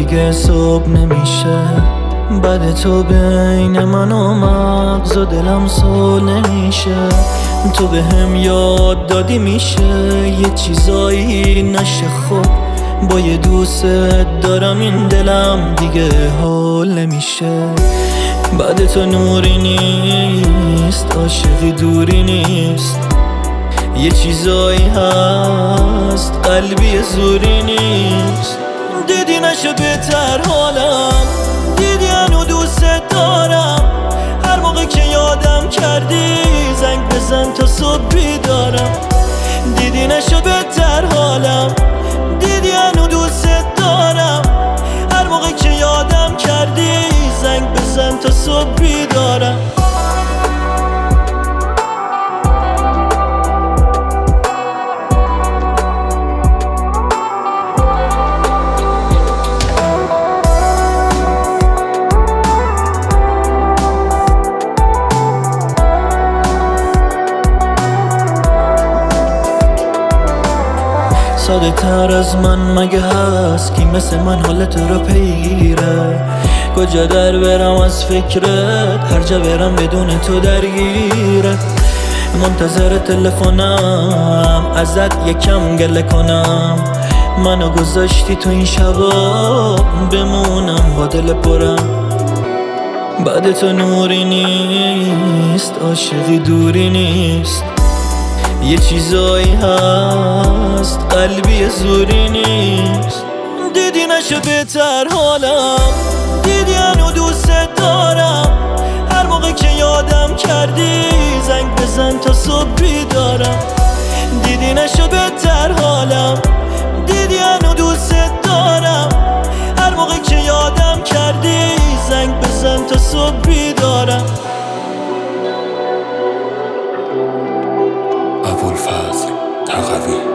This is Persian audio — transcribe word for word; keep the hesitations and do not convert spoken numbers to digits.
دیگه صبح نمیشه. بعد تو بین من و مغز و دلم صلح نمیشه. تو به هم یاد دادی میشه یه چیزایی نشه. خب با یه دوست دارم این دلم دیگه حال نمیشه. بعد تو نوری نیست، عاشقی دوری نیست. یه چیزایی هست قلبی زوری نیست. دیدی نشه بهتر حالم، دیدی هنو دوست دارم. هر موقع که یادم کردی زنگ بزن تا صبح بیدارم. دیدی نشه بهتر حالم، دیدی هنو دوست دارم. هر موقع که یادم کردی زنگ بزن تا صبح بیدارم. ساده تر از من مگه هست کی مثل من حالت رو پیگیره؟ کجا در برم از فکرت، هر جا برم بدون تو درگیره. منتظر تلفنم ازت یکم گله کنم. منو گذاشتی تو این شبا بمونم با دل پرم. بعد تو نوری نیست، عاشقی دوری نیست. یه چیزایی هست قلبی زوری نیست. دیدی نشه بهتر حالم، دیدی هنو دوست دارم. هر موقع که یادم کردی زنگ بزن تا صبح بیدارم. دیدی نشه بهتر حالم، دیدی هنو دوست دارم. هر موقع که یادم کردی زنگ بزن تا صبح بیدارم. ابوالفضل تقوی